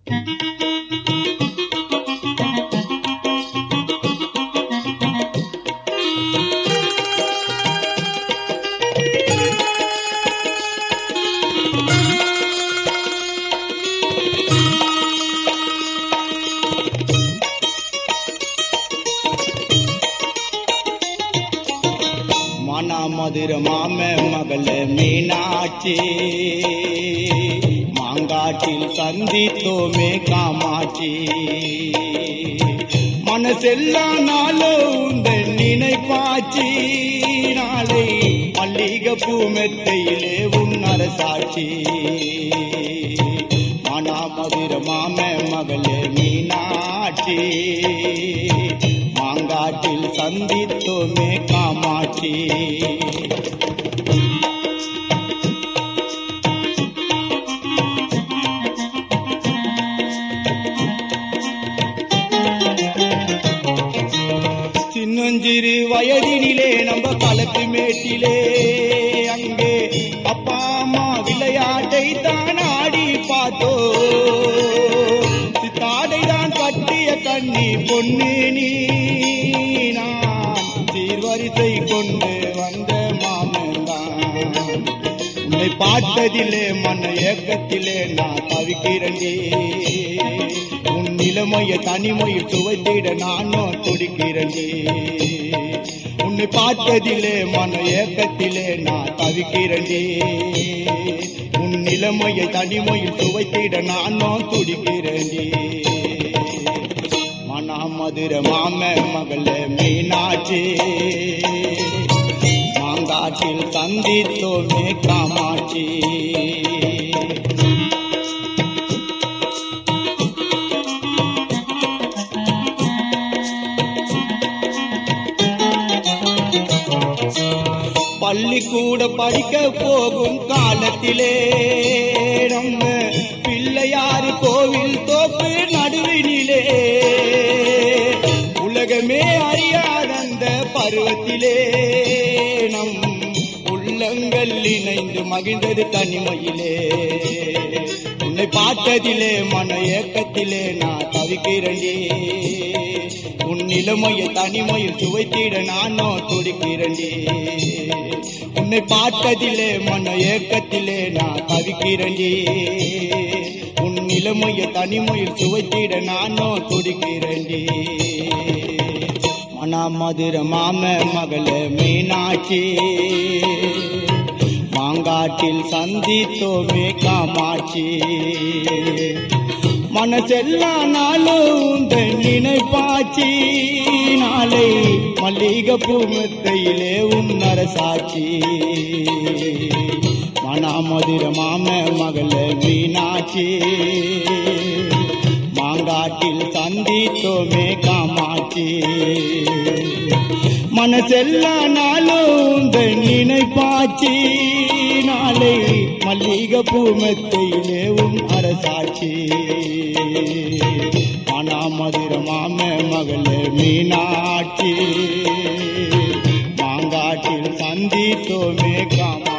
மதுர மாம மகள மீனாட்சி மாங்காட்டில் சந்தித்தோமே காமாட்சி மனசெல்லாம் நாளோ உந்த நினைப்பாச்சி நாளை மல்லிகைப்பூ மெத்தையிலே உன்னர சாட்சி மதுர மாம மகள மீனாட்சி மாங்காட்டில் சந்தித்தோமே காமாட்சி சின்னஞ்சிறு வயதினிலே நம்ம களத்து மேட்டிலே அங்கே அப்பா அம்மா விளையாட்டை தான் ஆடி பார்த்தோ சித்தாடை தான் கட்டிய கண்ணி பொண்ணு நீ நான் சீர்வரிசை கொண்டு வந்த மாமன்தான் உன்னை பார்த்ததிலே மன ஏக்கத்திலே நான் தவிக்கிறேன் உன் நிலைமைய தனிமையில் சுவைத்திட நானும் துடிக்கிறேன் உன்னை பார்த்ததிலே மன ஏக்கத்திலே நான் தவிக்கிறேன் உன் நிலைமைய தனிமையில் சுவைத்திட நானும் துடிக்கிறேன் மதுர மாம மகள மீனாட்சி மாங்காட்டில் சந்தித்தோமே காமாட்சி பள்ளிக்கூட படிக்க போகும் காலத்திலே நம்ம பிள்ளையாறு கோவில் தோப்பு நடுவினிலே உலகமே அறியாத பருவத்திலே நம் உள்ளங்கள் இணைந்து மகிழ்ந்தது தனிமையிலே உன்னை பார்த்ததிலே மன ஏக்கத்திலே நான் தவிக்கிறேன் உன் நிலைமைய தனிமையில் சுவைத்திட நானும் துடிக்கிறேன் உன்னை பார்த்ததிலே மன ஏக்கத்திலே நான் தவிக்கிறேன் உன் நிலைமைய தனிமையில் சுவைத்திட நானும் துடிக்கிறேன் மதுர மாம மகள மீனாட்சி மாங்காட்டில் சந்தித்தோமே காமாட்சி மனசெல்லாம் நாளும் நினைப்பாச்சி நாளை மல்லிகைப்பூ மெத்தையிலே உன்னர சாட்சி மதுர மாம மகள மீனாட்சி மாங்காட்டில் சந்தித்தோமே காமாட்சி மனசெல்லாம் நாளும் நினைப்பாச்சி நாளை மல்லிகைப்பூ மெத்தையிலே உன் அரசாட்சி மதுர மாம மகள மீனாட்சி மாங்காட்டில் சந்தித்தோமே காமா